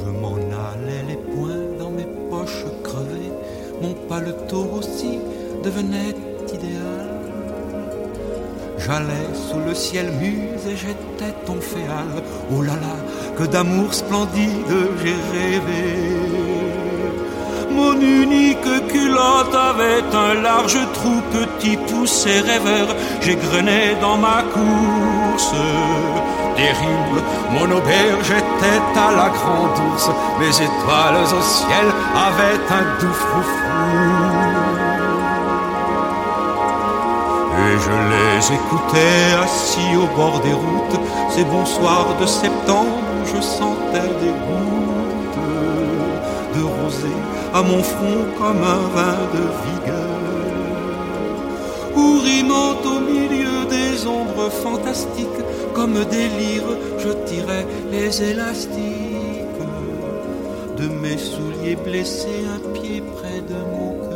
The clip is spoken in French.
Je m'en allais les poings dans mes poches crevées, mon paletot aussi devenait idéal. J'allais sous le ciel muse et j'étais ton féal. Oh là là, que d'amour splendide j'ai rêvé. Mon unique culotte avait un large trou, petit pouce et rêveur, j'égrenais dans ma course. Terrible, mon auberge était à la grande ourse, mes étoiles au ciel avaient un doux froufrou. Et je les écoutais assis au bord des routes, ces bons soirs de septembre où je sentais des gouttes de rosée à mon front comme un vin de vigueur. Où rimant au milieu des ombres fantastiques, comme des lyres, je tirais les élastiques de mes souliers blessés, un pied près de mon cœur.